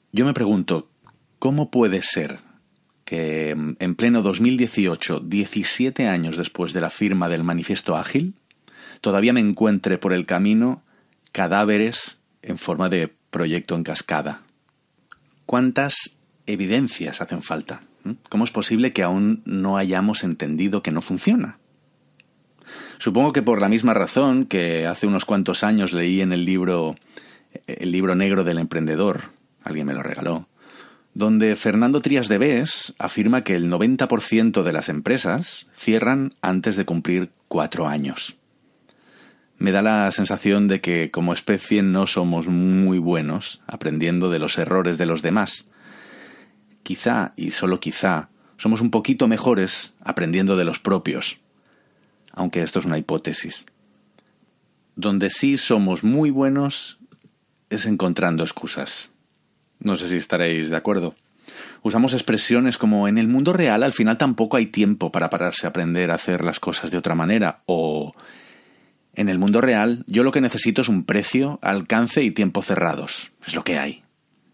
Yo me pregunto, ¿cómo puede ser que en pleno 2018, 17 años después de la firma del Manifiesto Ágil, todavía me encuentre por el camino cadáveres en forma de proyecto en cascada? ¿Cuántas evidencias hacen falta? ¿Cómo es posible que aún no hayamos entendido que no funciona? Supongo que por la misma razón que hace unos cuantos años leí en el libro negro del emprendedor, alguien me lo regaló, donde Fernando Trías de Bes afirma que el 90% de las empresas cierran antes de cumplir 4 años. Me da la sensación de que como especie no somos muy buenos aprendiendo de los errores de los demás. Quizá, y solo quizá, somos un poquito mejores aprendiendo de los propios, aunque esto es una hipótesis. Donde sí somos muy buenos es encontrando excusas. No sé si estaréis de acuerdo. Usamos expresiones como en el mundo real al final tampoco hay tiempo para pararse a aprender a hacer las cosas de otra manera, o en el mundo real yo lo que necesito es un precio, alcance y tiempo cerrados. Es lo que hay.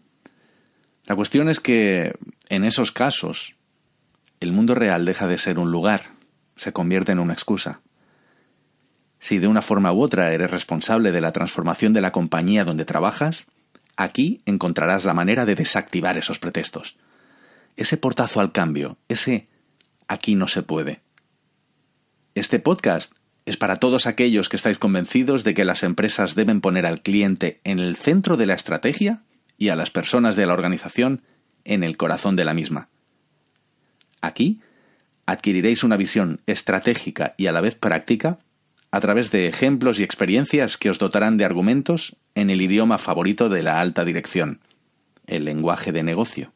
La cuestión es que en esos casos el mundo real deja de ser un lugar, se convierte en una excusa. Si de una forma u otra eres responsable de la transformación de la compañía donde trabajas, aquí encontrarás la manera de desactivar esos pretextos. Ese portazo al cambio, ese aquí no se puede. Este podcast es para todos aquellos que estáis convencidos de que las empresas deben poner al cliente en el centro de la estrategia y a las personas de la organización en el corazón de la misma. Aquí adquiriréis una visión estratégica y a la vez práctica a través de ejemplos y experiencias que os dotarán de argumentos en el idioma favorito de la alta dirección, el lenguaje de negocio.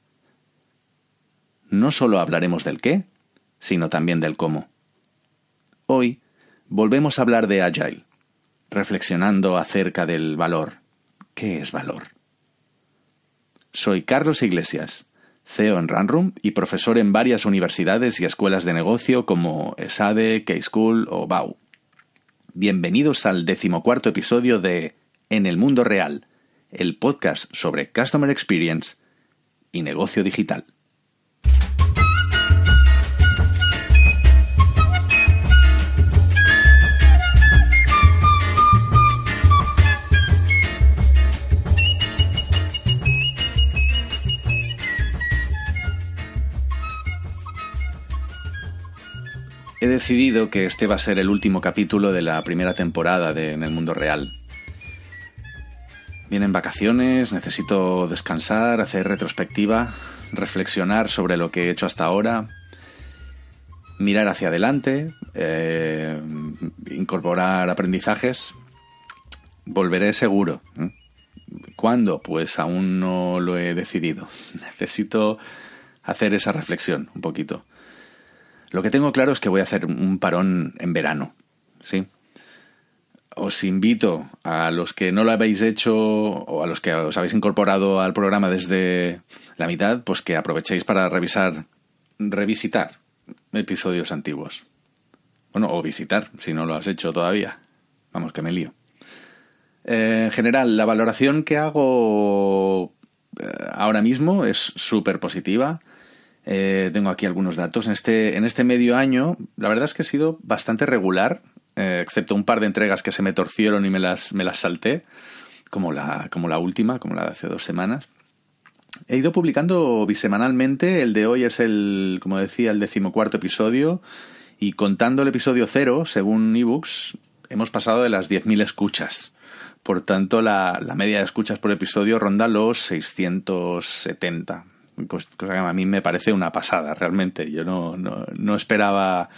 No solo hablaremos del qué, sino también del cómo. Hoy volvemos a hablar de Agile, reflexionando acerca del valor. ¿Qué es valor? Soy Carlos Iglesias, CEO en Runroom y profesor en varias universidades y escuelas de negocio como ESADE, K-School o BAU. Bienvenidos al 14º episodio de En el Mundo Real, el podcast sobre Customer Experience y negocio digital. He decidido que este va a ser el último capítulo de la primera temporada de En el Mundo Real. Vienen vacaciones, necesito descansar, hacer retrospectiva, reflexionar sobre lo que he hecho hasta ahora, mirar hacia adelante, incorporar aprendizajes. Volveré seguro. ¿Cuándo? Pues aún no lo he decidido. Necesito hacer esa reflexión un poquito. Lo que tengo claro es que voy a hacer un parón en verano, ¿sí? Os invito a los que no lo habéis hecho o a los que os habéis incorporado al programa desde la mitad, pues que aprovechéis para revisitar episodios antiguos. Bueno, o visitar, si no lo has hecho todavía. Vamos, que me lío. En general, la valoración que hago ahora mismo es súper positiva. Tengo aquí algunos datos. En este medio año, la verdad es que he sido bastante regular, excepto un par de entregas que se me torcieron y me las salté, como la última, como la de hace 2 semanas. He ido publicando bisemanalmente. El de hoy es como decía, el 14º episodio, y contando el episodio 0, según ebooks, hemos pasado de las 10.000 escuchas. Por tanto, la media de escuchas por episodio ronda los 670. Cosa que a mí me parece una pasada, realmente. Yo no esperaba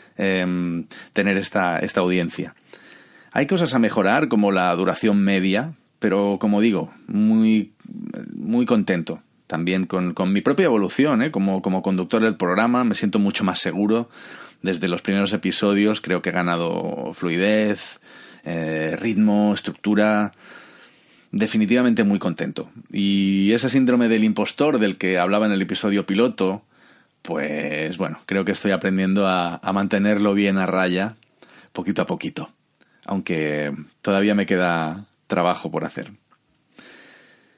tener esta audiencia. Hay cosas a mejorar, como la duración media, pero como digo, muy, muy contento también con mi propia evolución, como conductor del programa. Me siento mucho más seguro. Desde los primeros episodios creo que he ganado fluidez, ritmo, estructura. Definitivamente muy contento. Y ese síndrome del impostor del que hablaba en el episodio piloto, pues bueno, creo que estoy aprendiendo a mantenerlo bien a raya, poquito a poquito. Aunque todavía me queda trabajo por hacer.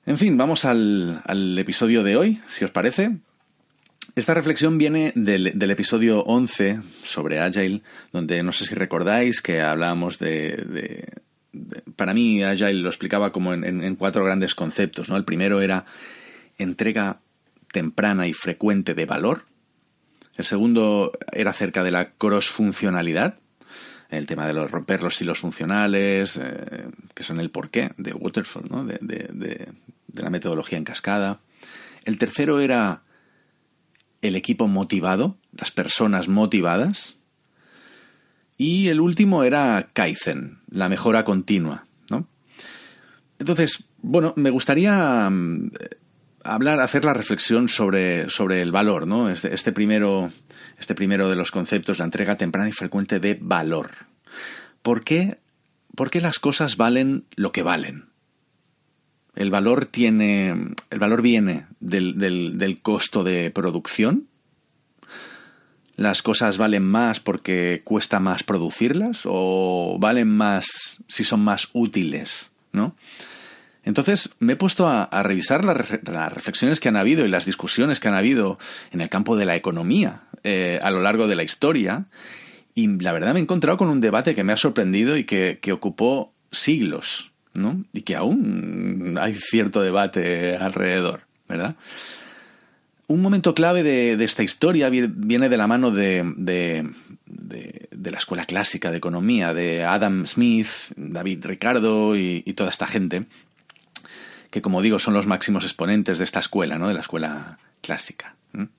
En fin, vamos al episodio de hoy, si os parece. Esta reflexión viene del episodio 11 sobre Agile, donde no sé si recordáis que hablábamos para mí Agile lo explicaba como en 4 grandes conceptos, ¿no? El primero era entrega temprana y frecuente de valor. El segundo era acerca de la cross-funcionalidad, el tema de romper los hilos funcionales, que son el porqué de Waterfall, ¿no? de la metodología en cascada. El tercero era el equipo motivado, las personas motivadas. Y el último era Kaizen, la mejora continua, ¿no? Entonces, bueno, me gustaría hacer la reflexión sobre el valor, ¿no? Este primero de los conceptos, la entrega temprana y frecuente de valor. ¿Por qué las cosas valen lo que valen? El valor viene del costo de producción. ¿Las cosas valen más porque cuesta más producirlas o valen más si son más útiles, ¿no? Entonces me he puesto a revisar las reflexiones que han habido y las discusiones que han habido en el campo de la economía a lo largo de la historia, y la verdad me he encontrado con un debate que me ha sorprendido y que ocupó siglos, ¿no? Y que aún hay cierto debate alrededor, ¿verdad? Un momento clave de esta historia viene de la mano de la escuela clásica de economía, de Adam Smith, David Ricardo y toda esta gente, que, como digo, son los máximos exponentes de esta escuela, ¿no? De la escuela clásica.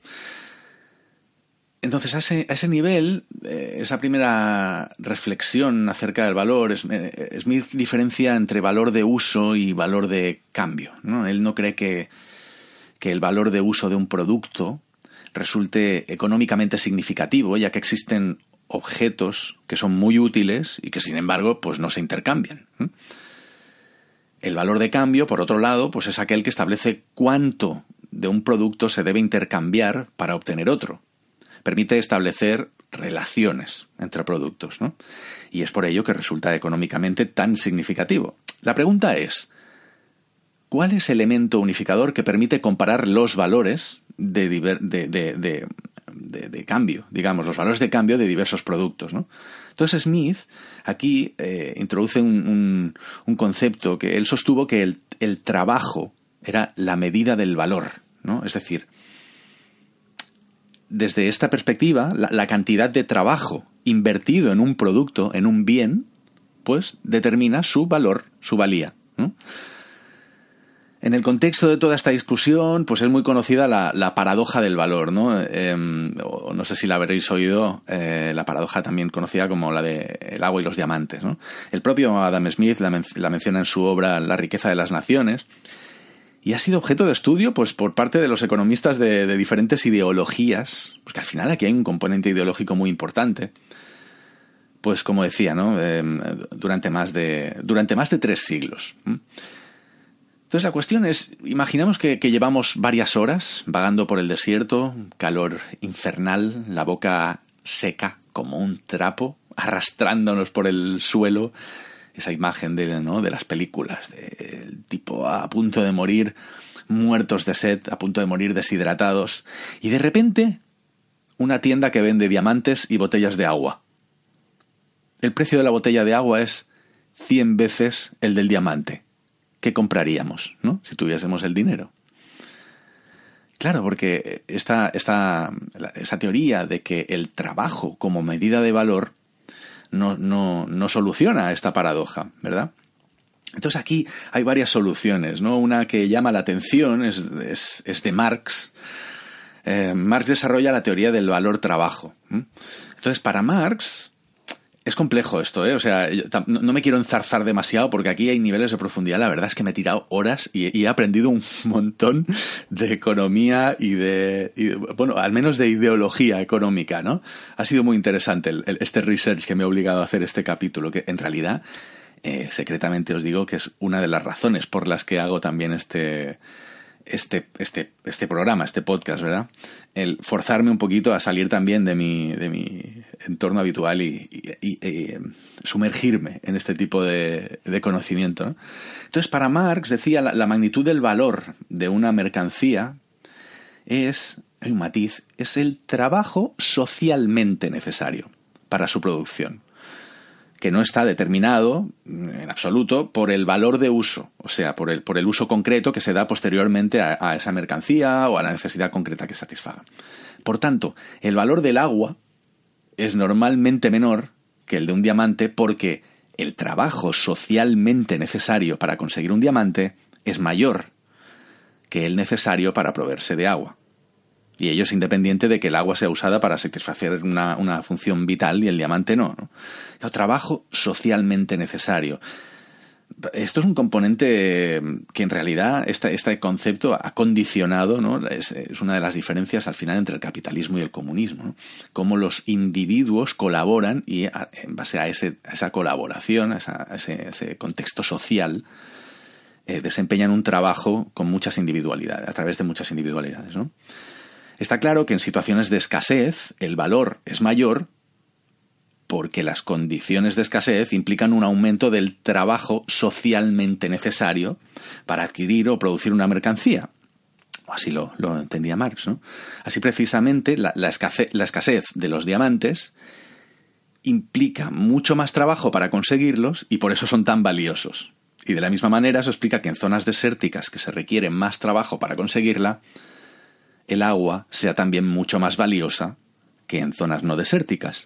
Entonces, a ese nivel, esa primera reflexión acerca del valor, Smith diferencia entre valor de uso y valor de cambio, ¿no? Él no cree que el valor de uso de un producto resulte económicamente significativo, ya que existen objetos que son muy útiles y que, sin embargo, pues no se intercambian. El valor de cambio, por otro lado, pues es aquel que establece cuánto de un producto se debe intercambiar para obtener otro. Permite establecer relaciones entre productos, ¿no? Y es por ello que resulta económicamente tan significativo. La pregunta es, ¿cuál es el elemento unificador que permite comparar los valores de cambio, digamos, los valores de cambio de diversos productos, ¿no? Entonces Smith aquí introduce un concepto que él sostuvo que el trabajo era la medida del valor, ¿no? Es decir, desde esta perspectiva, la cantidad de trabajo invertido en un producto, en un bien, pues determina su valor, su valía, ¿no? En el contexto de toda esta discusión, pues es muy conocida la paradoja del valor, ¿no? No sé si la habréis oído, la paradoja también conocida como la de el agua y los diamantes, ¿no? El propio Adam Smith la menciona en su obra La riqueza de las naciones, y ha sido objeto de estudio, pues, por parte de los economistas de diferentes ideologías, porque al final aquí hay un componente ideológico muy importante. Pues, como decía, ¿no? Durante más de 3 siglos. Entonces la cuestión es, imaginamos que llevamos varias horas vagando por el desierto, calor infernal, la boca seca como un trapo, arrastrándonos por el suelo, esa imagen de las películas, del tipo a punto de morir, muertos de sed, a punto de morir deshidratados, y de repente una tienda que vende diamantes y botellas de agua. El precio de la botella de agua es 100 veces el del diamante. ¿Qué compraríamos, ¿no? Si tuviésemos el dinero? Claro, porque esa teoría de que el trabajo como medida de valor no soluciona esta paradoja, ¿verdad? Entonces aquí hay varias soluciones, ¿no? Una que llama la atención es de Marx. Marx desarrolla la teoría del valor-trabajo. Entonces, para Marx es complejo esto, ¿eh? O sea, no me quiero enzarzar demasiado porque aquí hay niveles de profundidad. La verdad es que me he tirado horas y he aprendido un montón de economía y bueno, al menos de ideología económica, ¿no? Ha sido muy interesante este research que me ha obligado a hacer este capítulo, que en realidad, secretamente os digo que es una de las razones por las que hago también este este programa, este podcast, ¿verdad? El forzarme un poquito a salir también de mi entorno habitual y sumergirme en este tipo de conocimiento, ¿no? Entonces, para Marx, decía, la magnitud del valor de una mercancía hay un matiz, es el trabajo socialmente necesario para su producción, que no está determinado en absoluto por el valor de uso, o sea, por el uso concreto que se da posteriormente a esa mercancía o a la necesidad concreta que satisfaga. Por tanto, el valor del agua es normalmente menor que el de un diamante porque el trabajo socialmente necesario para conseguir un diamante es mayor que el necesario para proveerse de agua. Y ello es independiente de que el agua sea usada para satisfacer una función vital y el diamante no. El trabajo socialmente necesario. Esto es un componente que en realidad este concepto ha condicionado, ¿no? Es una de las diferencias al final entre el capitalismo y el comunismo, ¿no? Cómo los individuos colaboran y en base a esa colaboración, a ese contexto social, desempeñan un trabajo con muchas individualidades, a través de muchas individualidades, ¿no? Está claro que en situaciones de escasez el valor es mayor porque las condiciones de escasez implican un aumento del trabajo socialmente necesario para adquirir o producir una mercancía. Así lo entendía Marx, ¿no? Así precisamente la escasez de los diamantes implica mucho más trabajo para conseguirlos y por eso son tan valiosos. Y de la misma manera eso explica que en zonas desérticas que se requiere más trabajo para conseguirla, el agua sea también mucho más valiosa que en zonas no desérticas.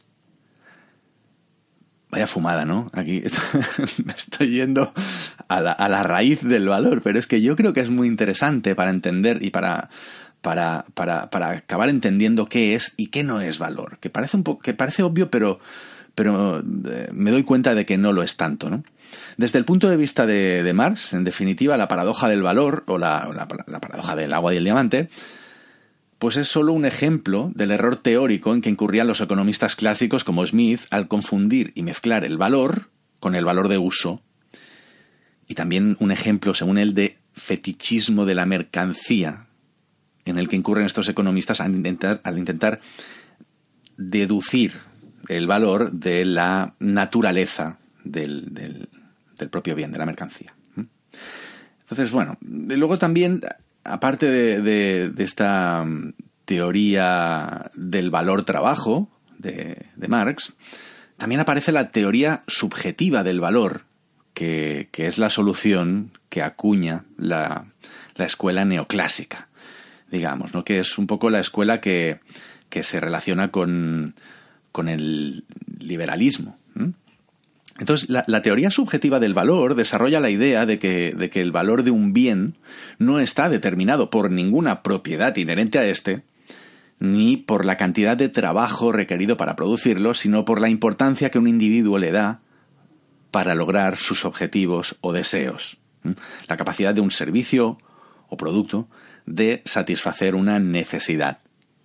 Vaya fumada, ¿no? Aquí me estoy yendo a la raíz del valor, pero es que yo creo que es muy interesante para entender y para acabar entendiendo qué es y qué no es valor. Que parece obvio, pero me doy cuenta de que no lo es tanto, ¿no? Desde el punto de vista de Marx, en definitiva, la paradoja del valor o la paradoja del agua y el diamante, pues es solo un ejemplo del error teórico en que incurrían los economistas clásicos como Smith al confundir y mezclar el valor con el valor de uso. Y también un ejemplo, según él, de fetichismo de la mercancía en el que incurren estos economistas al intentar deducir el valor de la naturaleza del propio bien, de la mercancía. Entonces, bueno, luego también, aparte de esta teoría del valor trabajo de Marx, también aparece la teoría subjetiva del valor, que es la solución que acuña la escuela neoclásica, digamos, ¿no? Que es un poco la escuela que se relaciona con el liberalismo. Entonces, la teoría subjetiva del valor desarrolla la idea de que el valor de un bien no está determinado por ninguna propiedad inherente a éste, ni por la cantidad de trabajo requerido para producirlo, sino por la importancia que un individuo le da para lograr sus objetivos o deseos. La capacidad de un servicio o producto de satisfacer una necesidad.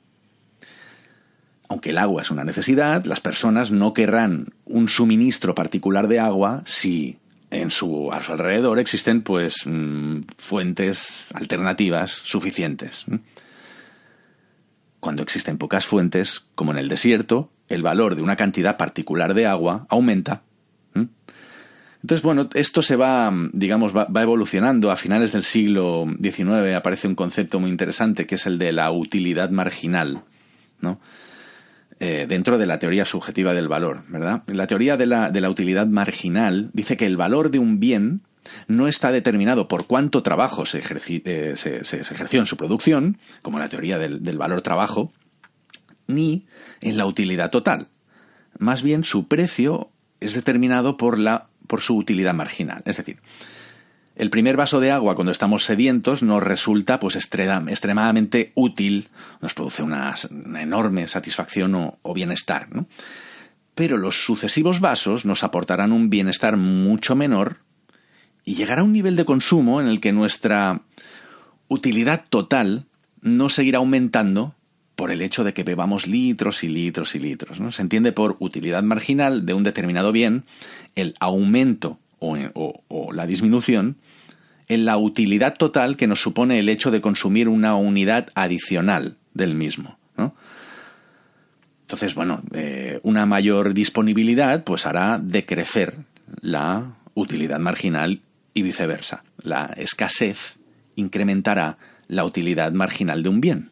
Aunque el agua es una necesidad, las personas no querrán un suministro particular de agua si a su alrededor existen fuentes alternativas suficientes. Cuando existen pocas fuentes, como en el desierto, el valor de una cantidad particular de agua aumenta. Entonces, bueno, esto se va evolucionando. A finales del siglo XIX aparece un concepto muy interesante que es el de la utilidad marginal, ¿no? Dentro de la teoría subjetiva del valor, ¿verdad? La teoría de la utilidad marginal dice que el valor de un bien no está determinado por cuánto trabajo se ejerció en su producción, como la teoría del valor trabajo, ni en la utilidad total. Más bien, su precio es determinado por su utilidad marginal. Es decir, el primer vaso de agua cuando estamos sedientos nos resulta extremadamente útil, nos produce una enorme satisfacción o bienestar, ¿no? Pero los sucesivos vasos nos aportarán un bienestar mucho menor y llegará a un nivel de consumo en el que nuestra utilidad total no seguirá aumentando por el hecho de que bebamos litros y litros y litros, ¿no? Se entiende por utilidad marginal de un determinado bien el aumento o la disminución en la utilidad total que nos supone el hecho de consumir una unidad adicional del mismo, ¿no? Entonces, bueno, una mayor disponibilidad pues hará decrecer la utilidad marginal y viceversa. La escasez incrementará la utilidad marginal de un bien.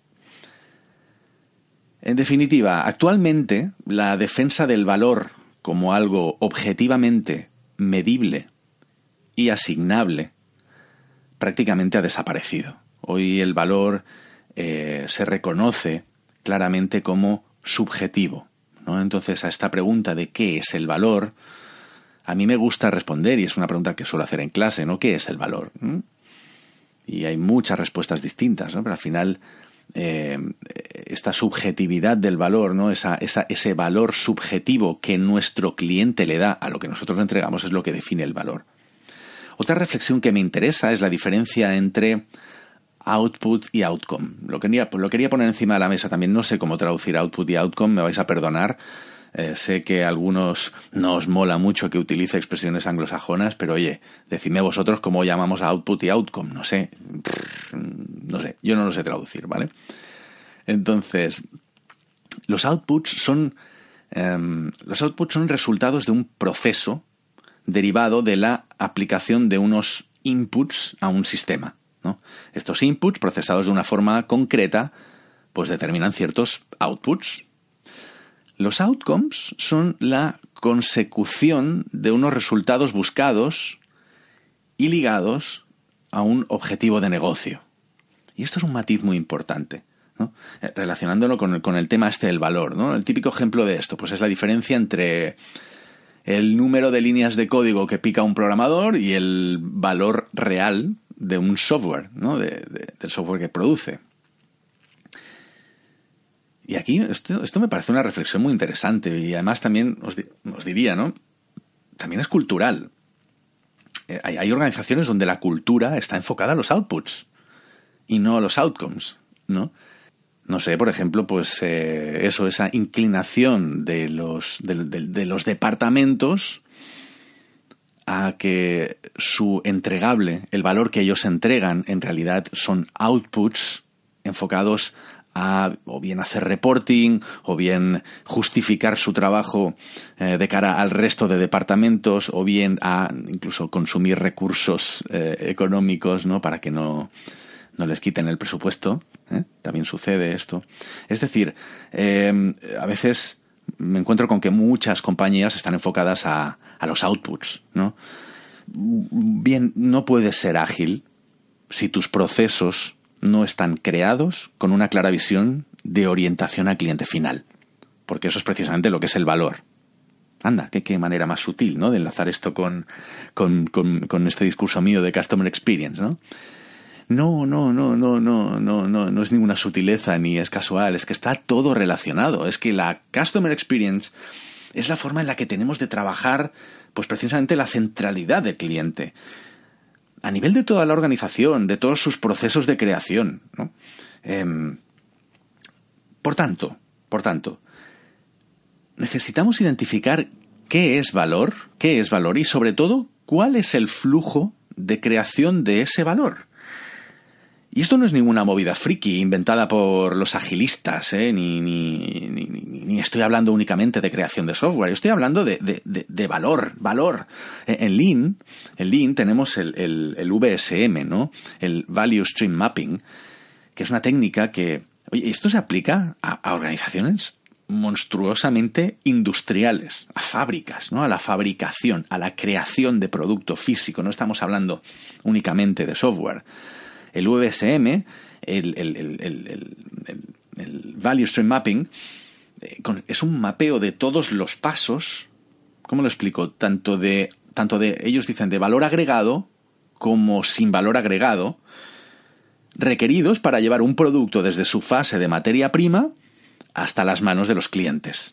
En definitiva, actualmente la defensa del valor como algo objetivamente medible y asignable prácticamente ha desaparecido. Hoy el valor se reconoce claramente como subjetivo, ¿no? Entonces, a esta pregunta de ¿qué es el valor? A mí me gusta responder, y es una pregunta que suelo hacer en clase, ¿no? ¿Qué es el valor? Y hay muchas respuestas distintas, ¿no? Pero al final esta subjetividad del valor, ¿no? Ese valor subjetivo que nuestro cliente le da a lo que nosotros le entregamos es lo que define el valor. Otra reflexión que me interesa es la diferencia entre output y outcome. Lo quería poner encima de la mesa también. No sé cómo traducir output y outcome, me vais a perdonar. Sé que a algunos no os mola mucho que utilice expresiones anglosajonas, pero oye, decidme vosotros cómo llamamos a output y outcome. No sé, yo no lo sé traducir, ¿vale? Entonces, los outputs son resultados de un proceso derivado de la aplicación de unos inputs a un sistema, ¿no? Estos inputs, procesados de una forma concreta, pues determinan ciertos outputs. Los outcomes son la consecución de unos resultados buscados y ligados a un objetivo de negocio. Y esto es un matiz muy importante, ¿no? Relacionándolo con el tema del valor, ¿no? El típico ejemplo de esto pues es la diferencia entre el número de líneas de código que pica un programador y el valor real de un software, ¿no? Del software que produce. Y aquí esto me parece una reflexión muy interesante y además también os diría, ¿no? También es cultural. Hay organizaciones donde la cultura está enfocada a los outputs y no a los outcomes, ¿no? No sé, por ejemplo, pues esa inclinación de los departamentos a que su entregable, el valor que ellos entregan, en realidad son outputs enfocados a o bien hacer reporting o bien justificar su trabajo de cara al resto de departamentos o bien a incluso consumir recursos económicos, ¿no? Para que no les quiten el presupuesto. También sucede esto. Es decir, a veces me encuentro con que muchas compañías están enfocadas a los outputs, ¿no? Bien, no puedes ser ágil si tus procesos no están creados con una clara visión de orientación al cliente final, porque eso es precisamente lo que es el valor. Anda, qué manera más sutil, ¿no? De enlazar esto con este discurso mío de Customer Experience, ¿no? No es ninguna sutileza ni es casual, es que está todo relacionado. Es que la Customer Experience es la forma en la que tenemos de trabajar, pues precisamente la centralidad del cliente, a nivel de toda la organización, de todos sus procesos de creación, ¿no? Por tanto, necesitamos identificar qué es valor y sobre todo cuál es el flujo de creación de ese valor. Y esto no es ninguna movida friki inventada por los agilistas, ni estoy hablando únicamente de creación de software, yo estoy hablando de valor. En Lean tenemos el VSM, ¿no? El Value Stream Mapping, que es una técnica que, oye, esto se aplica a organizaciones monstruosamente industriales, a fábricas, ¿no? A la fabricación, a la creación de producto físico, no estamos hablando únicamente de software. El VSM, el Value Stream Mapping, es un mapeo de todos los pasos, ¿cómo lo explico? Tanto de ellos dicen de valor agregado como sin valor agregado, requeridos para llevar un producto desde su fase de materia prima hasta las manos de los clientes.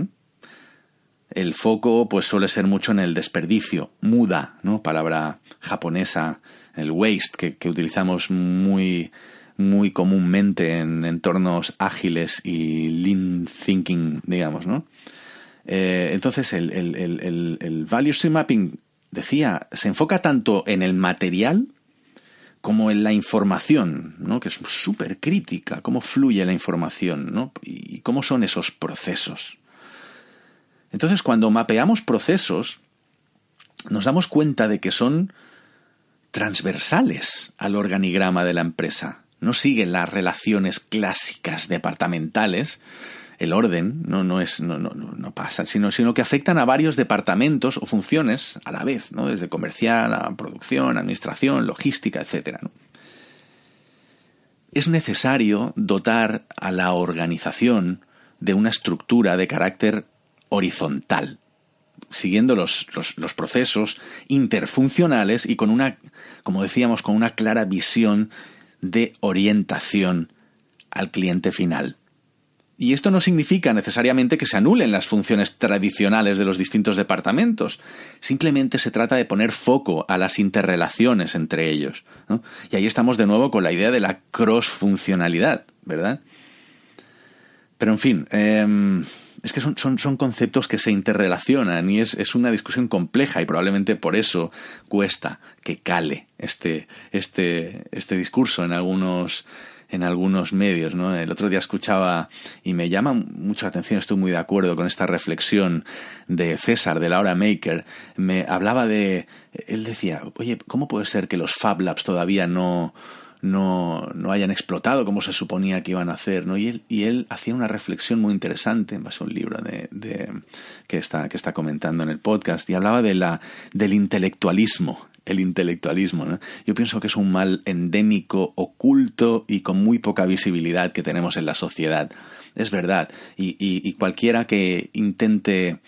El foco pues suele ser mucho en el desperdicio, muda, ¿no? Palabra japonesa, el waste, que utilizamos muy, muy comúnmente en entornos ágiles y lean thinking, digamos, ¿no? Entonces el Value Stream Mapping, decía, se enfoca tanto en el material como en la información, ¿no? Que es súper crítica, cómo fluye la información, ¿no? Y cómo son esos procesos. Entonces, cuando mapeamos procesos, nos damos cuenta de que son transversales al organigrama de la empresa. No siguen las relaciones clásicas departamentales. El orden no pasa, sino que afectan a varios departamentos o funciones a la vez, ¿no? Desde comercial a producción, administración, logística, etcétera, ¿no? Es necesario dotar a la organización de una estructura de carácter horizontal, siguiendo los procesos interfuncionales y con una, como decíamos, con una clara visión de orientación al cliente final. Y esto no significa necesariamente que se anulen las funciones tradicionales de los distintos departamentos. Simplemente se trata de poner foco a las interrelaciones entre ellos, ¿no? Y ahí estamos de nuevo con la idea de la cross-funcionalidad, ¿verdad? Pero en fin, es que son conceptos que se interrelacionan y es una discusión compleja y probablemente por eso cuesta que cale este discurso en algunos medios, ¿no? El otro día escuchaba, y me llama mucho la atención, estoy muy de acuerdo con esta reflexión de César, de la hora Maker. Me hablaba él decía, oye, ¿cómo puede ser que los Fab Labs todavía no hayan explotado como se suponía que iban a hacer, ¿no? Y él hacía una reflexión muy interesante en base a un libro que está comentando en el podcast, y hablaba del intelectualismo. El intelectualismo, ¿no? Yo pienso que es un mal endémico, oculto y con muy poca visibilidad que tenemos en la sociedad. Es verdad. Y cualquiera que intente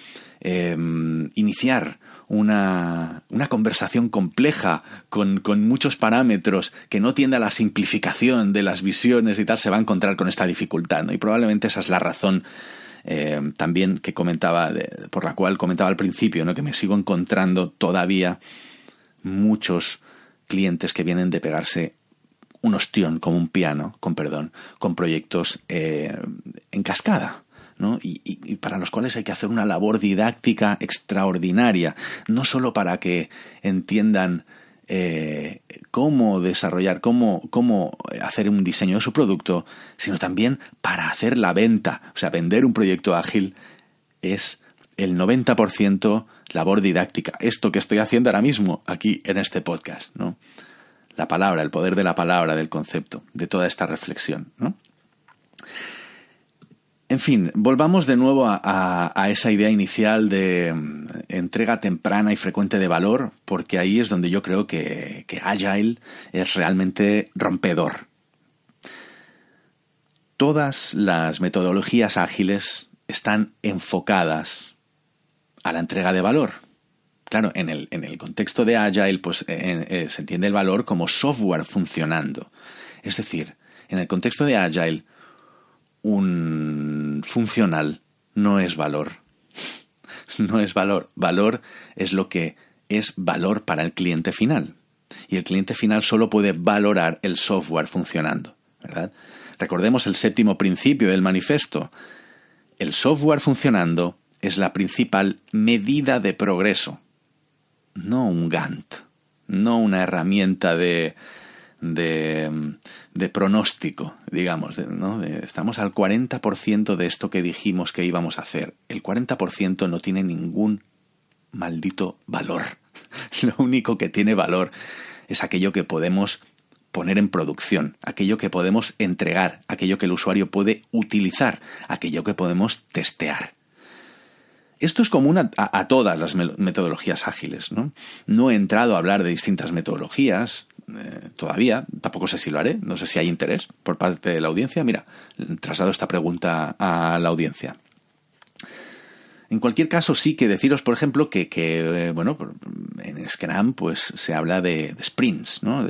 iniciar una conversación compleja con muchos parámetros que no tienda a la simplificación de las visiones y tal, se va a encontrar con esta dificultad, ¿no? Y probablemente esa es la razón también que comentaba, por la cual comentaba al principio, ¿no? Que me sigo encontrando todavía muchos clientes que vienen de pegarse un ostión como un piano, con proyectos en cascada, ¿no? Y para los cuales hay que hacer una labor didáctica extraordinaria, no solo para que entiendan cómo desarrollar, cómo hacer un diseño de su producto, sino también para hacer la venta. O sea, vender un proyecto ágil es el 90% labor didáctica. Esto que estoy haciendo ahora mismo aquí en este podcast, ¿no? La palabra, el poder de la palabra, del concepto, de toda esta reflexión, ¿no? En fin, volvamos de nuevo a esa idea inicial de entrega temprana y frecuente de valor, porque ahí es donde yo creo que Agile es realmente rompedor. Todas las metodologías ágiles están enfocadas a la entrega de valor. Claro, en el contexto de Agile, pues se entiende el valor como software funcionando. Es decir, en el contexto de Agile, un funcional no es valor. No es valor. Valor es lo que es valor para el cliente final. Y el cliente final solo puede valorar el software funcionando, ¿verdad? Recordemos el 7º principio del manifiesto. El software funcionando es la principal medida de progreso, no un Gantt, no una herramienta de pronóstico, digamos, ¿no? Estamos al 40% de esto que dijimos que íbamos a hacer. El 40% no tiene ningún maldito valor. Lo único que tiene valor es aquello que podemos poner en producción, aquello que podemos entregar, aquello que el usuario puede utilizar, aquello que podemos testear. Esto es común a todas las metodologías ágiles, ¿no? No he entrado a hablar de distintas metodologías todavía, tampoco sé si lo haré, no sé si hay interés por parte de la audiencia. Mira, traslado esta pregunta a la audiencia. En cualquier caso, sí que deciros, por ejemplo, que bueno, en Scrum pues se habla de sprints, ¿no?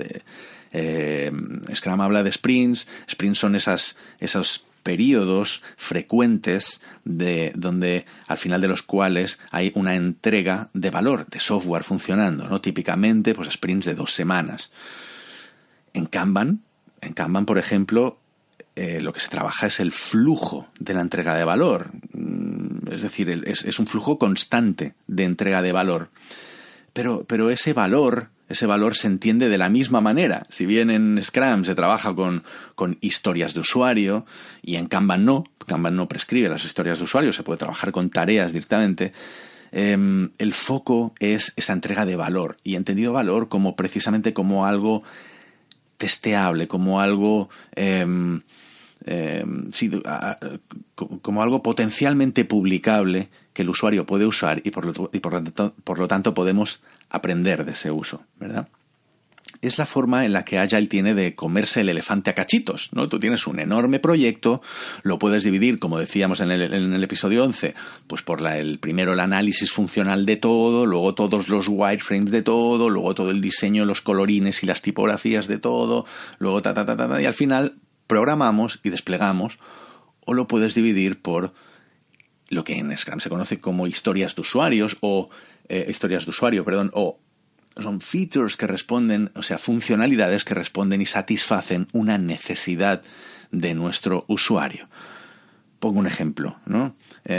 Scrum habla de sprints. Sprints son esos periodos frecuentes donde al final de los cuales hay una entrega de valor, de software funcionando, ¿no? Típicamente, pues sprints de 2 semanas. En Kanban, por ejemplo, lo que se trabaja es el flujo de la entrega de valor. Es decir, es un flujo constante de entrega de valor. Pero ese valor Ese valor se entiende de la misma manera. Si bien en Scrum se trabaja con historias de usuario y en Kanban no prescribe las historias de usuario, se puede trabajar con tareas directamente, el foco es esa entrega de valor, y entendido valor como precisamente como algo testeable, como algo como algo potencialmente publicable que el usuario puede usar y por lo tanto podemos aprender de ese uso, ¿verdad? Es la forma en la que Agile tiene de comerse el elefante a cachitos, ¿no? Tú tienes un enorme proyecto, lo puedes dividir, como decíamos en el episodio 11, pues por primero el análisis funcional de todo, luego todos los wireframes de todo, luego todo el diseño, los colorines y las tipografías de todo, luego y al final programamos y desplegamos. O lo puedes dividir por lo que en Scrum se conoce como historias de usuarios o son features que responden, o sea, funcionalidades que responden y satisfacen una necesidad de nuestro usuario. Pongo un ejemplo, ¿no?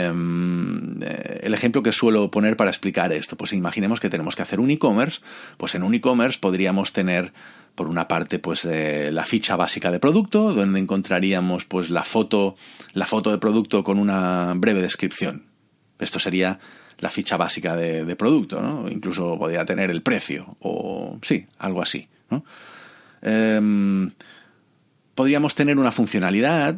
El ejemplo que suelo poner para explicar esto, pues imaginemos que tenemos que hacer un e-commerce, pues en un e-commerce podríamos tener, por una parte, pues la ficha básica de producto, donde encontraríamos pues la foto de producto con una breve descripción. Esto sería la ficha básica de producto, ¿no? Incluso podría tener el precio, o sí, algo así, ¿no? Podríamos tener una funcionalidad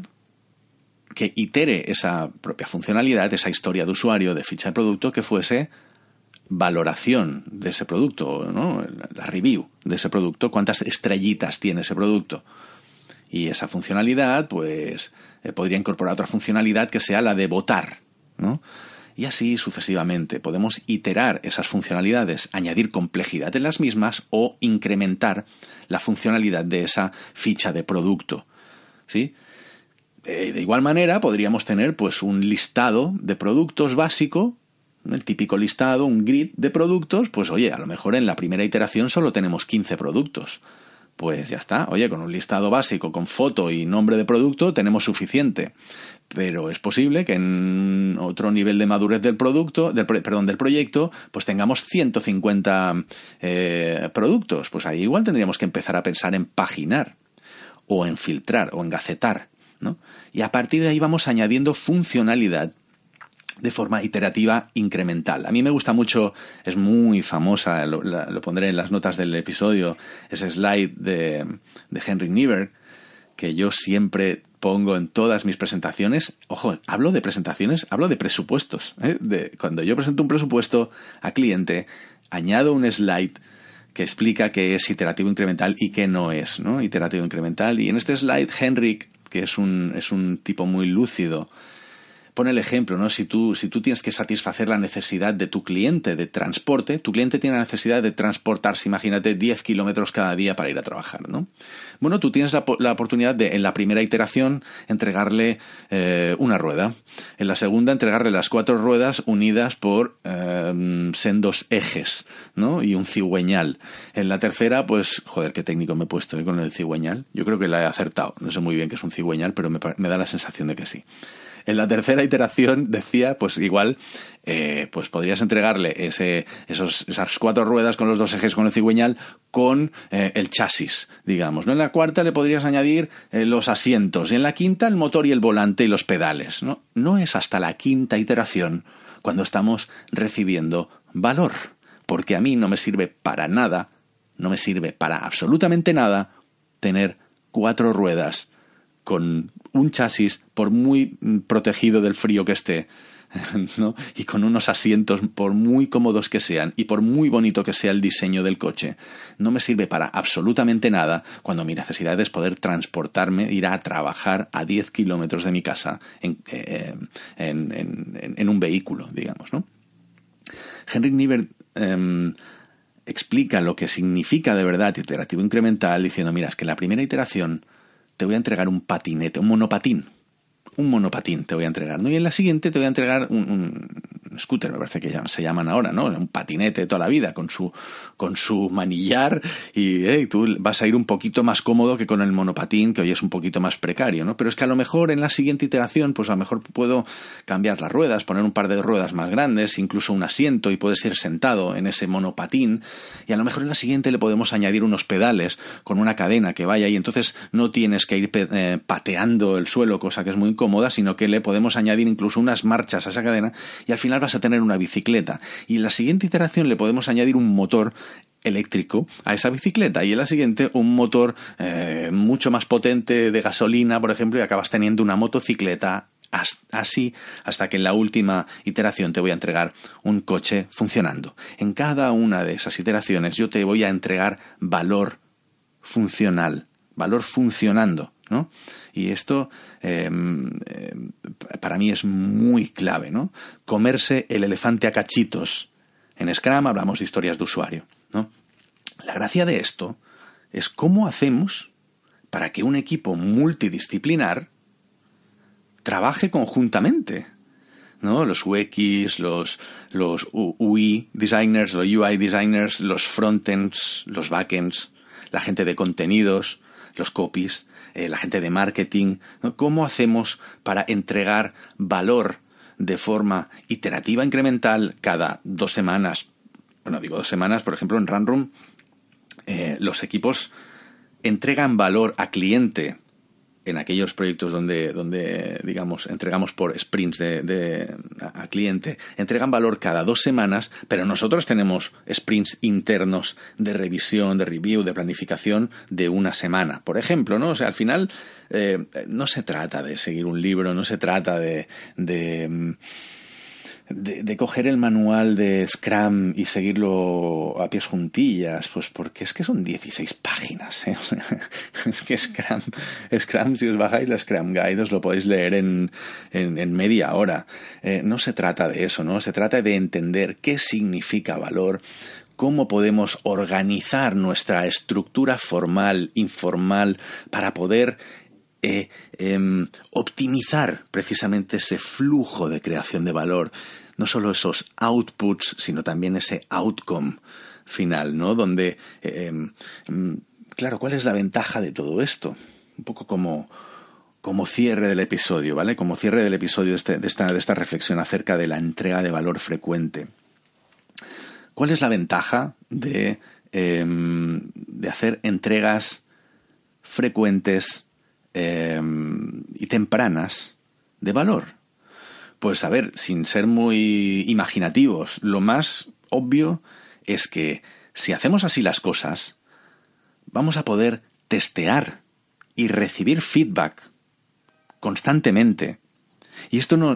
que itere esa propia funcionalidad, esa historia de usuario de ficha de producto, que fuese valoración de ese producto, ¿no? La review de ese producto, cuántas estrellitas tiene ese producto. Y esa funcionalidad, pues, podría incorporar otra funcionalidad que sea la de votar, ¿no? Y así sucesivamente. Podemos iterar esas funcionalidades, añadir complejidad en las mismas o incrementar la funcionalidad de esa ficha de producto, ¿sí? De igual manera podríamos tener pues un listado de productos básico, el típico listado, un grid de productos. Pues oye, a lo mejor en la primera iteración solo tenemos 15 productos. Pues ya está, oye, con un listado básico, con foto y nombre de producto tenemos suficiente. Pero es posible que en otro nivel de madurez del proyecto, pues tengamos 150 productos. Pues ahí igual tendríamos que empezar a pensar en paginar, o en filtrar, o en gacetar, ¿no? Y a partir de ahí vamos añadiendo funcionalidad de forma iterativa incremental. A mí me gusta mucho, es muy famosa, lo pondré en las notas del episodio, ese slide de Henrik Nieberg, que yo siempre pongo en todas mis presentaciones. Ojo, hablo de presentaciones, hablo de presupuestos, ¿eh? Cuando yo presento un presupuesto a cliente, añado un slide que explica qué es iterativo incremental y qué no es, ¿no? Iterativo incremental. Y en este slide, Henrik, que es un tipo muy lúcido, pone el ejemplo, ¿no? Si tú tienes que satisfacer la necesidad de tu cliente de transporte, tu cliente tiene la necesidad de transportarse, imagínate, 10 kilómetros cada día para ir a trabajar, ¿no? Bueno, tú tienes la oportunidad de, en la primera iteración, entregarle una rueda. En la segunda, entregarle las 4 ruedas unidas por sendos ejes, ¿no? Y un cigüeñal. En la tercera, pues, joder, qué técnico me he puesto con el cigüeñal. Yo creo que la he acertado. No sé muy bien qué es un cigüeñal, pero me da la sensación de que sí. En la tercera iteración decía, pues igual, pues podrías entregarle esas 4 ruedas con los 2 ejes con el cigüeñal con el chasis, digamos, ¿no? En la cuarta le podrías añadir los asientos y en la quinta el motor y el volante y los pedales, ¿no? No es hasta la quinta iteración cuando estamos recibiendo valor, porque a mí no me sirve para nada, no me sirve para absolutamente nada tener 4 ruedas con un chasis, por muy protegido del frío que esté, ¿no? Y con unos asientos, por muy cómodos que sean y por muy bonito que sea el diseño del coche, no me sirve para absolutamente nada cuando mi necesidad es poder transportarme, ir a trabajar a 10 kilómetros de mi casa en un vehículo, digamos, ¿no? Henrik Nieberg explica lo que significa de verdad iterativo incremental diciendo, mira, es que en la primera iteración te voy a entregar un patinete, un monopatín te voy a entregar, ¿no? Y en la siguiente te voy a entregar scooter, me parece que se llaman ahora, ¿no? Un patinete de toda la vida, con su manillar, y tú vas a ir un poquito más cómodo que con el monopatín, que hoy es un poquito más precario, ¿no? Pero es que a lo mejor en la siguiente iteración, pues a lo mejor puedo cambiar las ruedas, poner un par de ruedas más grandes, incluso un asiento, y puedes ir sentado en ese monopatín, y a lo mejor en la siguiente le podemos añadir unos pedales con una cadena que vaya, y entonces no tienes que ir pateando el suelo, cosa que es muy incómoda, sino que le podemos añadir incluso unas marchas a esa cadena, y al final vas a tener una bicicleta. Y en la siguiente iteración le podemos añadir un motor eléctrico a esa bicicleta, y en la siguiente un motor mucho más potente de gasolina, por ejemplo, y acabas teniendo una motocicleta. Así hasta que en la última iteración te voy a entregar un coche funcionando. En cada una de esas iteraciones yo te voy a entregar valor funcional, valor funcionando, ¿no? Y esto para mí es muy clave, ¿no? Comerse el elefante a cachitos. En Scrum hablamos de historias de usuario, ¿no? La gracia de esto es cómo hacemos para que un equipo multidisciplinar trabaje conjuntamente, ¿no? Los UX, los UI designers, los UI designers, los frontends, los backends, la gente de contenidos, los copies, la gente de marketing, ¿no? ¿Cómo hacemos para entregar valor de forma iterativa incremental cada 2 semanas? Bueno, digo 2 semanas, por ejemplo, en Runroom los equipos entregan valor a cliente en aquellos proyectos donde digamos, entregamos por sprints a cliente, entregan valor cada 2 semanas, pero nosotros tenemos sprints internos de revisión, de review, de planificación de 1 semana, por ejemplo, ¿no? O sea, al final no se trata de seguir un libro, no se trata de coger el manual de Scrum y seguirlo a pies juntillas, pues porque es que son 16 páginas, ¿eh? Es que Scrum, si os bajáis la Scrum Guide, os lo podéis leer en media hora. No se trata de eso, ¿no? Se trata de entender qué significa valor, cómo podemos organizar nuestra estructura formal, informal, para poder optimizar precisamente ese flujo de creación de valor, no solo esos outputs, sino también ese outcome final, ¿no? Donde, claro, ¿cuál es la ventaja de todo esto? Un poco como cierre del episodio, ¿vale? Como cierre del episodio de esta reflexión acerca de la entrega de valor frecuente. ¿Cuál es la ventaja de hacer entregas frecuentes y tempranas de valor? Pues a ver, sin ser muy imaginativos, lo más obvio es que si hacemos así las cosas, vamos a poder testear y recibir feedback constantemente. Y esto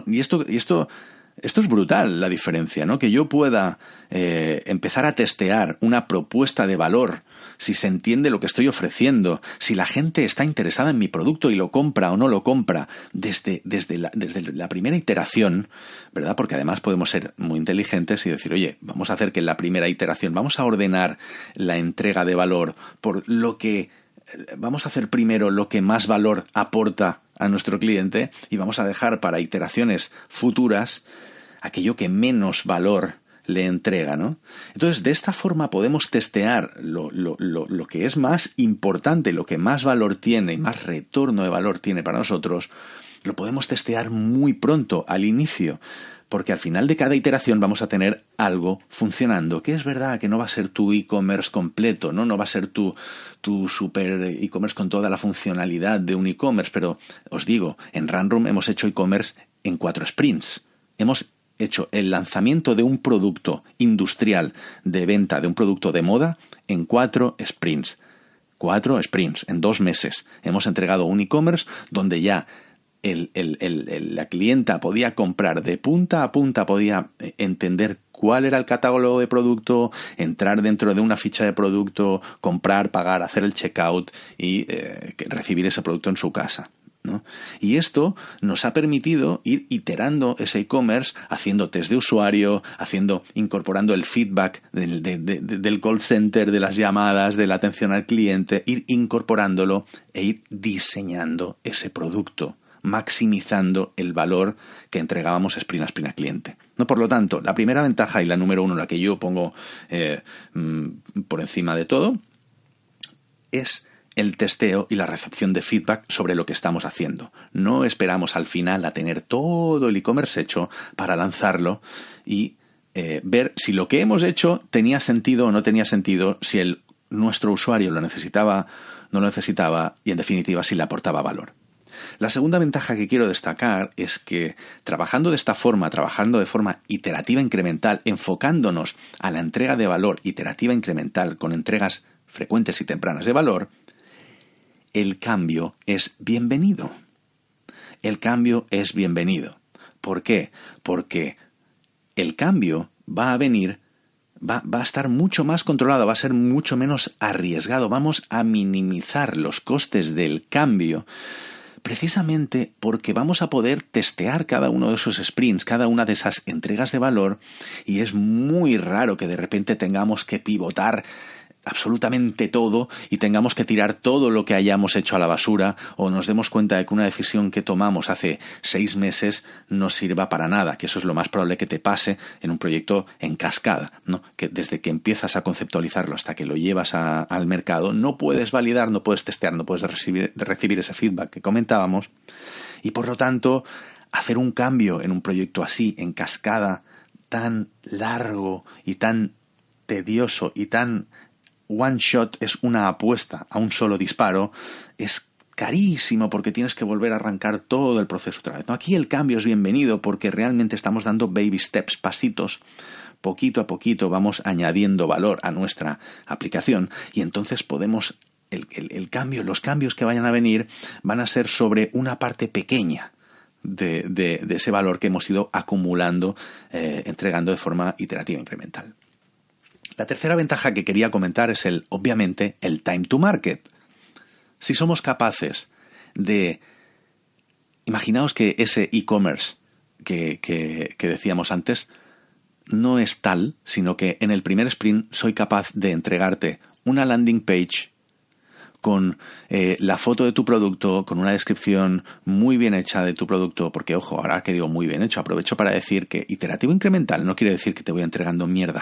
es brutal, la diferencia, ¿no? Que yo pueda empezar a testear una propuesta de valor, si se entiende lo que estoy ofreciendo, si la gente está interesada en mi producto y lo compra o no lo compra desde la primera iteración, ¿verdad? Porque además podemos ser muy inteligentes y decir, oye, vamos a hacer que en la primera iteración, vamos a ordenar la entrega de valor por lo que vamos a hacer primero lo que más valor aporta a nuestro cliente, y vamos a dejar para iteraciones futuras aquello que menos valor le entrega, ¿no? Entonces, de esta forma podemos testear lo que es más importante, lo que más valor tiene y más retorno de valor tiene para nosotros, lo podemos testear muy pronto, al inicio, porque al final de cada iteración vamos a tener algo funcionando, que es verdad que no va a ser tu e-commerce completo, ¿no? No va a ser tu super e-commerce con toda la funcionalidad de un e-commerce, pero os digo, en Runroom hemos hecho e-commerce en 4 sprints. Hemos hecho el lanzamiento de un producto industrial de venta, de un producto de moda, en 4 sprints. 4 sprints, en 2 meses. Hemos entregado un e-commerce donde ya la clienta podía comprar de punta a punta, podía entender cuál era el catálogo de producto, entrar dentro de una ficha de producto, comprar, pagar, hacer el checkout y recibir ese producto en su casa, ¿no? Y esto nos ha permitido ir iterando ese e-commerce, haciendo test de usuario, incorporando el feedback del call center, de las llamadas, de la atención al cliente, ir incorporándolo e ir diseñando ese producto maximizando el valor que entregábamos sprint a sprint a cliente. No, por lo tanto, la primera ventaja y la número uno, la que yo pongo por encima de todo, es el testeo y la recepción de feedback sobre lo que estamos haciendo. No esperamos al final a tener todo el e-commerce hecho para lanzarlo y ver si lo que hemos hecho tenía sentido o no tenía sentido, si nuestro usuario lo necesitaba, no lo necesitaba y, en definitiva, si le aportaba valor. La segunda ventaja que quiero destacar es que trabajando de forma iterativa incremental, enfocándonos a la entrega de valor iterativa incremental con entregas frecuentes y tempranas de valor, el cambio es bienvenido. El cambio es bienvenido. ¿Por qué? Porque el cambio va a venir, va a estar mucho más controlado, va a ser mucho menos arriesgado. Vamos a minimizar los costes del cambio precisamente porque vamos a poder testear cada uno de esos sprints, cada una de esas entregas de valor, y es muy raro que de repente tengamos que pivotar absolutamente todo y tengamos que tirar todo lo que hayamos hecho a la basura, o nos demos cuenta de que una decisión que tomamos hace 6 meses no sirva para nada, que eso es lo más probable que te pase en un proyecto en cascada, ¿no? Que desde que empiezas a conceptualizarlo hasta que lo llevas al mercado no puedes validar, no puedes testear, no puedes recibir ese feedback que comentábamos, y por lo tanto hacer un cambio en un proyecto así, en cascada, tan largo y tan tedioso y tan one shot, es una apuesta a un solo disparo, es carísimo porque tienes que volver a arrancar todo el proceso otra vez. No, aquí el cambio es bienvenido porque realmente estamos dando baby steps, pasitos, poquito a poquito vamos añadiendo valor a nuestra aplicación, y entonces podemos, los cambios que vayan a venir van a ser sobre una parte pequeña de ese valor que hemos ido acumulando, entregando de forma iterativa incremental. La tercera ventaja que quería comentar es obviamente, el time to market. Si somos capaces de... Imaginaos que ese e-commerce que decíamos antes no es tal, sino que en el primer sprint soy capaz de entregarte una landing page con la foto de tu producto, con una descripción muy bien hecha de tu producto, porque, ojo, ahora que digo muy bien hecho, aprovecho para decir que iterativo incremental no quiere decir que te voy entregando mierda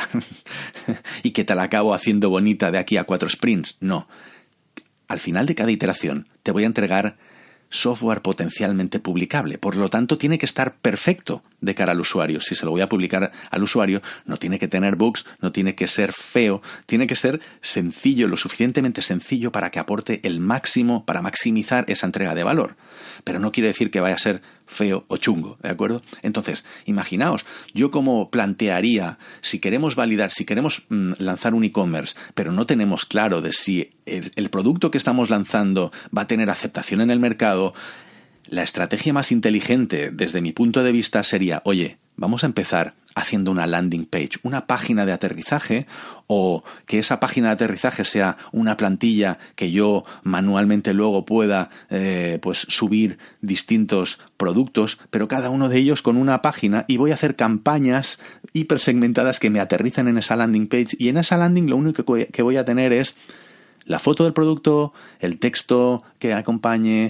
y que te la acabo haciendo bonita de aquí a 4 sprints. No. Al final de cada iteración te voy a entregar software potencialmente publicable. Por lo tanto, tiene que estar perfecto de cara al usuario. Si se lo voy a publicar al usuario, no tiene que tener bugs, no tiene que ser feo, tiene que ser sencillo, lo suficientemente sencillo para que aporte el máximo, para maximizar esa entrega de valor. Pero no quiere decir que vaya a ser feo o chungo, ¿de acuerdo? Entonces, imaginaos, yo como plantearía, si queremos validar, si queremos lanzar un e-commerce, pero no tenemos claro de si el producto que estamos lanzando va a tener aceptación en el mercado, la estrategia más inteligente desde mi punto de vista sería, oye, vamos a empezar haciendo una landing page, una página de aterrizaje, o que esa página de aterrizaje sea una plantilla que yo manualmente luego pueda pues subir distintos productos, pero cada uno de ellos con una página, y voy a hacer campañas hipersegmentadas que me aterricen en esa landing page, y en esa landing lo único que voy a tener es la foto del producto, el texto que acompañe,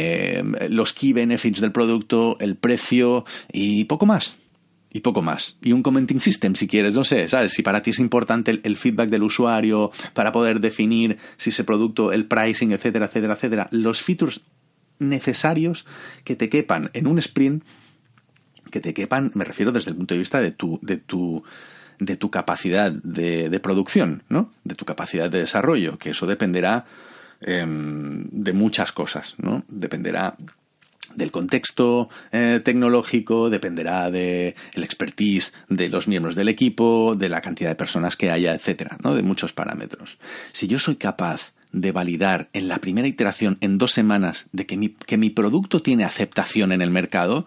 los key benefits del producto, el precio y poco más. Y poco más. Y un commenting system, si quieres, no sé, ¿sabes? Si para ti es importante el feedback del usuario para poder definir si ese producto, el pricing, etcétera, etcétera, etcétera. Los features necesarios que te quepan en un sprint, que te quepan, me refiero desde el punto de vista de tu capacidad de producción, ¿no? De tu capacidad de desarrollo, que eso dependerá de muchas cosas, ¿no? Dependerá del contexto tecnológico, dependerá del expertise de los miembros del equipo, de la cantidad de personas que haya, etcétera, ¿no? De muchos parámetros. Si yo soy capaz de validar en la primera iteración, en 2 semanas, de que mi producto tiene aceptación en el mercado,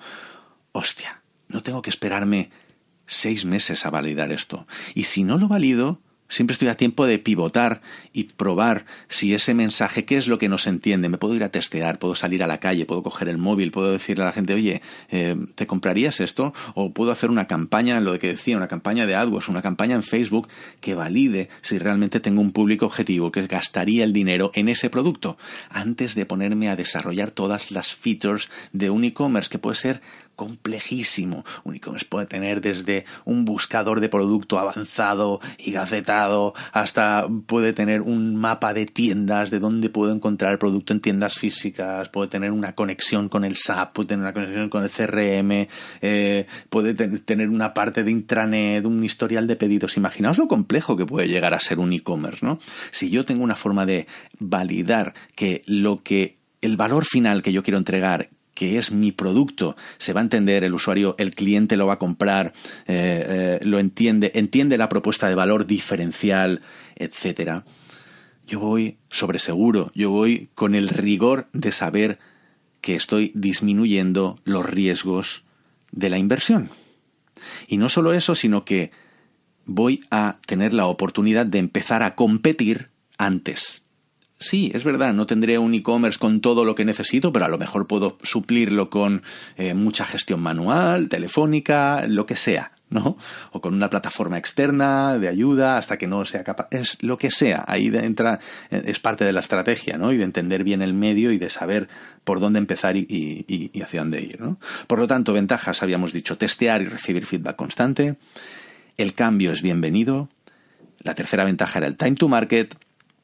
hostia, no tengo que esperarme 6 meses a validar esto. Y si no lo valido, Siempre estoy a tiempo de pivotar y probar si ese mensaje, qué es lo que no se entiende. Me puedo ir a testear, puedo salir a la calle, puedo coger el móvil, puedo decirle a la gente, oye, ¿te comprarías esto? O puedo hacer una campaña, lo que decía, una campaña de AdWords, una campaña en Facebook que valide si realmente tengo un público objetivo que gastaría el dinero en ese producto, antes de ponerme a desarrollar todas las features de un e-commerce, que puede ser complejísimo. Un e-commerce puede tener desde un buscador de producto avanzado y gacetado hasta puede tener un mapa de tiendas de dónde puedo encontrar el producto en tiendas físicas, puede tener una conexión con el SAP, puede tener una conexión con el CRM, puede tener una parte de intranet, un historial de pedidos. Imaginaos lo complejo que puede llegar a ser un e-commerce, ¿no? Si yo tengo una forma de validar que el valor final que yo quiero entregar, que es mi producto, se va a entender, el usuario, el cliente lo va a comprar, lo entiende la propuesta de valor diferencial, etcétera. Yo voy sobre seguro, yo voy con el rigor de saber que estoy disminuyendo los riesgos de la inversión. Y no solo eso, sino que voy a tener la oportunidad de empezar a competir antes. Sí, es verdad, no tendré un e-commerce con todo lo que necesito, pero a lo mejor puedo suplirlo con mucha gestión manual, telefónica, lo que sea, ¿no? O con una plataforma externa de ayuda hasta que no sea capaz. Es lo que sea. Ahí entra, es parte de la estrategia, ¿no? Y de entender bien el medio y de saber por dónde empezar y hacia dónde ir, ¿no? Por lo tanto, ventajas, habíamos dicho, testear y recibir feedback constante. El cambio es bienvenido. La tercera ventaja era el time to market.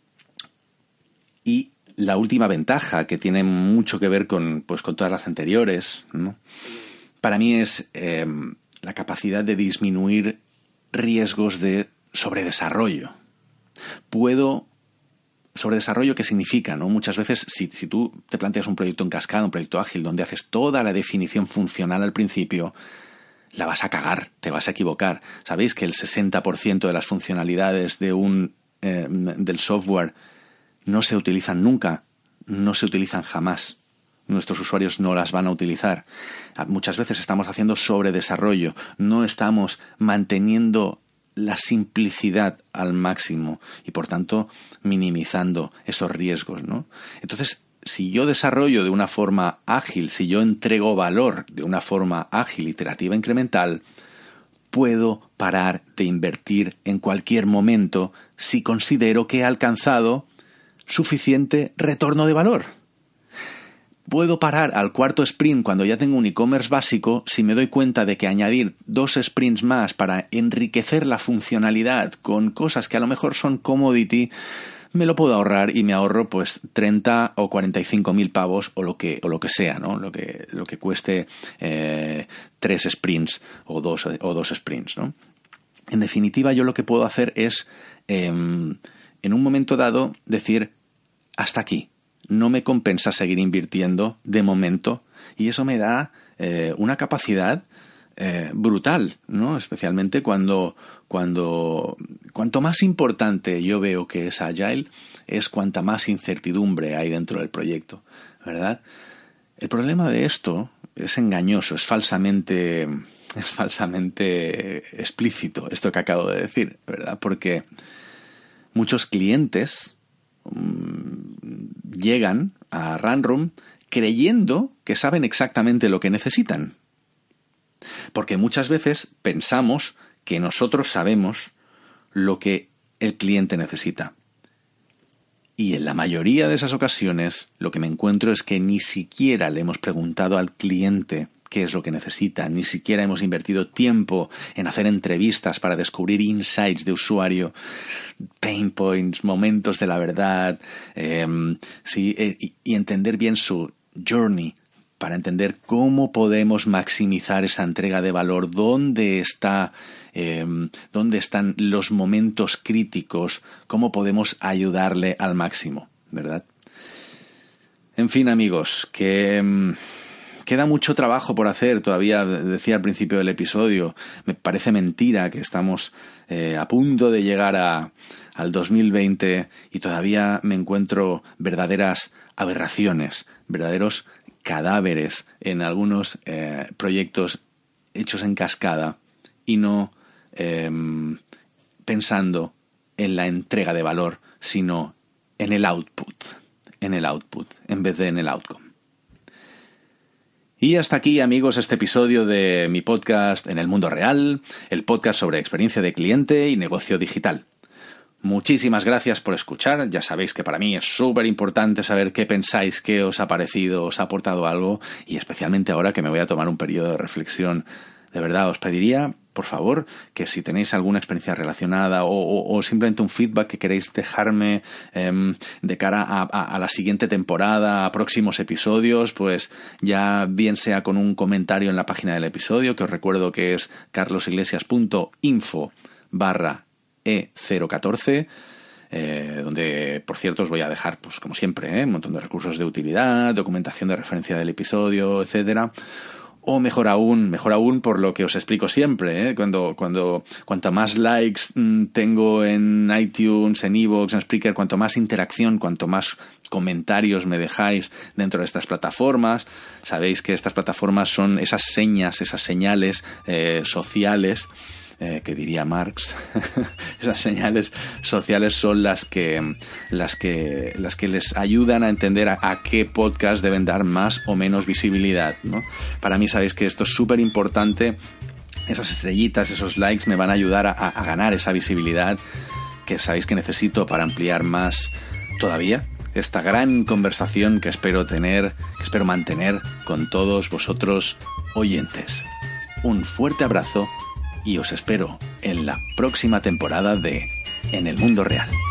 Y la última ventaja, que tiene mucho que ver con todas las anteriores, ¿no? Para mí es la capacidad de disminuir riesgos de sobredesarrollo. ¿Sobredesarrollo qué significa, no? Muchas veces, si tú te planteas un proyecto en cascada, un proyecto ágil, donde haces toda la definición funcional al principio, la vas a cagar, te vas a equivocar. ¿Sabéis que el 60% de las funcionalidades del software no se utilizan nunca, no se utilizan jamás? Nuestros usuarios no las van a utilizar. Muchas veces estamos haciendo sobredesarrollo, no estamos manteniendo la simplicidad al máximo y, por tanto, minimizando esos riesgos, ¿no? Entonces, si yo desarrollo de una forma ágil, si yo entrego valor de una forma ágil, iterativa, incremental, puedo parar de invertir en cualquier momento si considero que he alcanzado suficiente retorno de valor. Puedo parar al cuarto sprint cuando ya tengo un e-commerce básico si me doy cuenta de que añadir 2 sprints más para enriquecer la funcionalidad con cosas que a lo mejor son commodity, me lo puedo ahorrar y me ahorro 30 o 45.000 pavos o lo que sea, ¿no? Lo que cueste 3 sprints o dos sprints, ¿no? En definitiva, yo lo que puedo hacer es en un momento dado decir hasta aquí. No me compensa seguir invirtiendo de momento y eso me da una capacidad brutal, ¿no? Especialmente cuanto más importante yo veo que es Agile, es cuanta más incertidumbre hay dentro del proyecto, ¿verdad? El problema de esto es engañoso, es falsamente explícito esto que acabo de decir, ¿verdad? Porque muchos clientes llegan a Runroom creyendo que saben exactamente lo que necesitan. Porque muchas veces pensamos que nosotros sabemos lo que el cliente necesita. Y en la mayoría de esas ocasiones lo que me encuentro es que ni siquiera le hemos preguntado al cliente qué es lo que necesita, ni siquiera hemos invertido tiempo en hacer entrevistas para descubrir insights de usuario, pain points, momentos de la verdad, y entender bien su journey para entender cómo podemos maximizar esa entrega de valor, dónde están los momentos críticos, cómo podemos ayudarle al máximo, ¿verdad? En fin, amigos, que queda mucho trabajo por hacer todavía. Decía al principio del episodio, me parece mentira que estamos a punto de llegar al 2020 y todavía me encuentro verdaderas aberraciones, verdaderos cadáveres en algunos proyectos hechos en cascada y no pensando en la entrega de valor, sino en el output, en vez de en el outcome. Y hasta aquí, amigos, este episodio de mi podcast En el Mundo Real, el podcast sobre experiencia de cliente y negocio digital. Muchísimas gracias por escuchar. Ya sabéis que para mí es súper importante saber qué pensáis, qué os ha parecido, os ha aportado algo, y especialmente ahora que me voy a tomar un periodo de reflexión. De verdad, os pediría, por favor, que si tenéis alguna experiencia relacionada o simplemente un feedback que queréis dejarme de cara a la siguiente temporada, a próximos episodios, pues ya bien sea con un comentario en la página del episodio, que os recuerdo que es carlosiglesias.info/E014, donde, por cierto, os voy a dejar, pues como siempre, un montón de recursos de utilidad, documentación de referencia del episodio, etcétera. O mejor aún, por lo que os explico siempre, cuanto más likes tengo en iTunes, en iVoox, en Spreaker, cuanto más interacción, cuanto más comentarios me dejáis dentro de estas plataformas. Sabéis que estas plataformas son esas señales sociales, que diría Marx. Esas señales sociales son las que les ayudan a entender a qué podcast deben dar más o menos visibilidad, ¿no? Para mí sabéis que esto es súper importante. Esas estrellitas, esos likes me van a ayudar a ganar esa visibilidad que sabéis que necesito para ampliar más todavía esta gran conversación que espero mantener con todos vosotros oyentes. Un fuerte abrazo y os espero en la próxima temporada de En el Mundo Real.